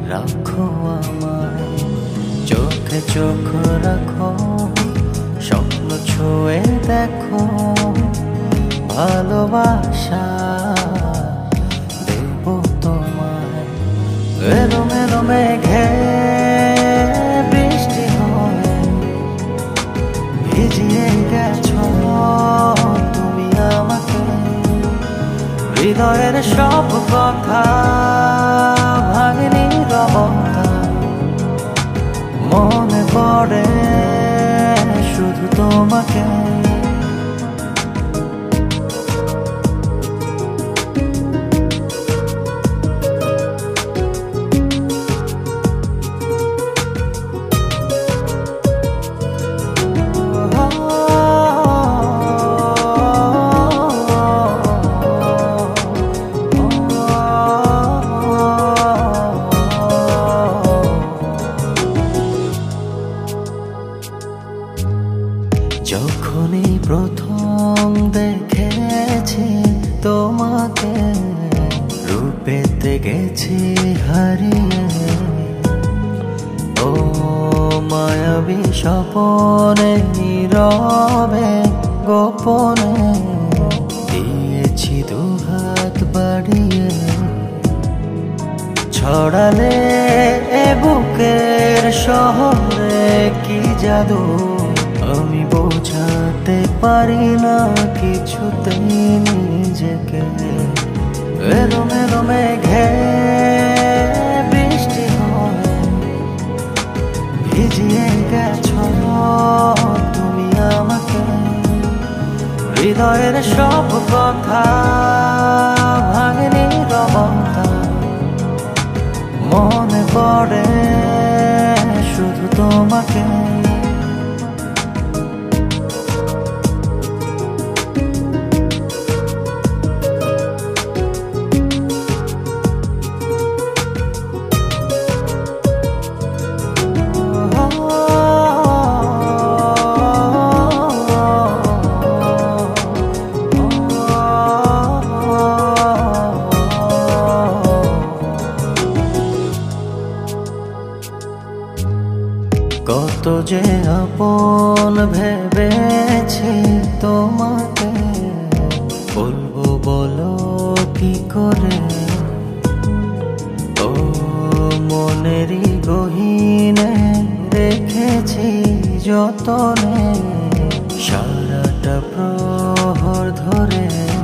রাখো আমায়, চোখে চোখ রাখো, স্বপ্ন ছুঁয়ে দেখো, ভালোবাসা দেব তোমায়। এলো মেলো মেঘে বৃষ্টি হয়ে ভিজিয়ে গেছো তুমি আমাকে, হৃদয়ের সব কথা ভাঙেনি রবতা, মনে পড়ে শুধু তোমাকে। যখনই প্রথম দেখেছি তোমাকে, রূপেতে গেছি হারিয়ে, ও মায়াবী স্বপনে নীরবে গোপনে দিয়েছি দুহাত বাড়িয়ে, ছড়ালে এ বুকের শহরে কি জাদু আমি বোঝাতে পারি না কিছুতেই নিজেকে। এলো মেলো মেঘে বৃষ্টি হয়ে ভিজিয়ে গেছো তুমি আমাকে, হৃদয়ের সব কথা ভাঙেনি রবতা, মনে পড়ে শুধু তোমাকে। কত যে আপন ভেবেছি তোমাকে, বলবো বলো কি করে, ও মনেরই গহীনে রেখেছি যতনে, সারাটা প্রহর ধরে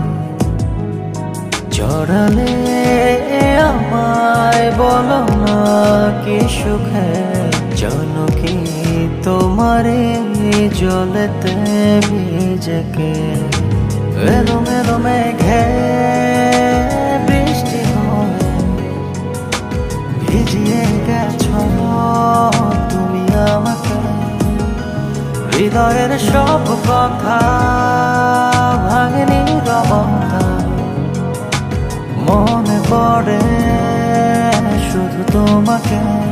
জড়ালে আমায় বলো না কি সুখে, জানো কি তোমারে জলেতে ভিজেকে। এলো মেলো মেঘে বৃষ্টি হয়ে ভিজিয়ে গেছো তুমি আমাকে, হৃদয়ের সব কথা ভাঙেনি রবতা, মনে পড়ে শুধু তোমাকে।